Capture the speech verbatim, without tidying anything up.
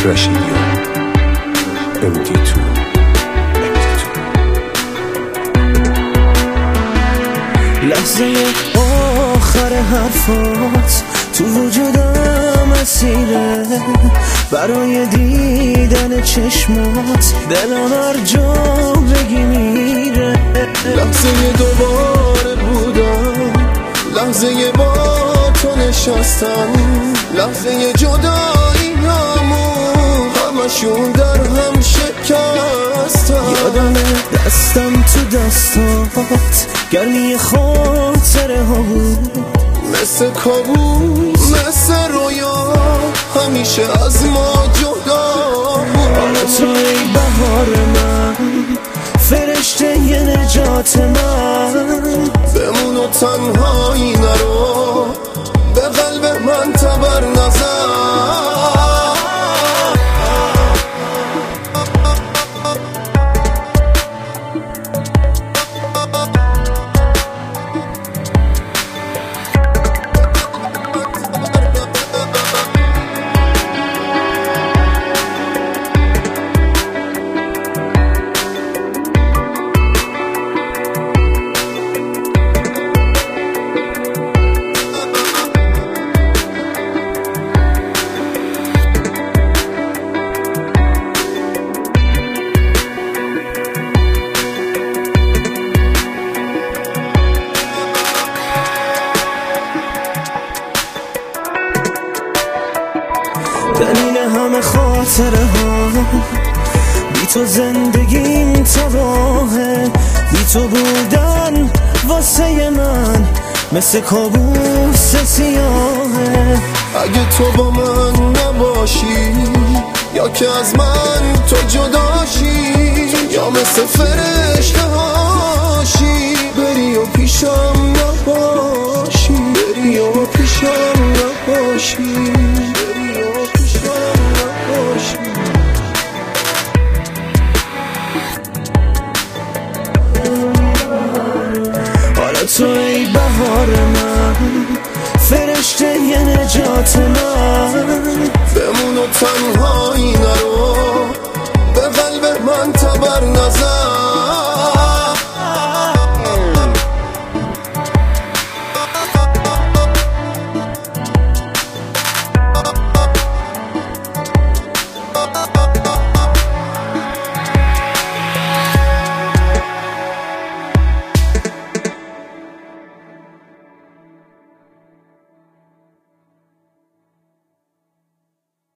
crushing you. empty-two لحظه آخر حرفات تو وجودم اسیره، برای دیدن چشمات دلم هر جا بگی میره. لحظه دوباره بودم، لحظه با تو نشستم، لحظه جدایی همون همشون در هم شکستم. یادم دستم تو دستات گرمی خاطره ها بود، مثل کابوس مثل رویا همیشه از ما جدا بود. حالا تو ای بهار من، فرشته ی نجات من، بمون و تنهایی نرو، به قلب من تبر نزن. دلیل همه خاطره ها، بی تو زندگیم تباهه، بی تو بودن واسه من مثل کابوس سیاهه. اگه تو با من نباشی، یا که از من تو جداشی، یا مثل فرشته هاشی بری و پیشم نباشی، بری و پیشم نباشی. حالا تو ای بهار من، فرشته ی نجات من، بمون و تنها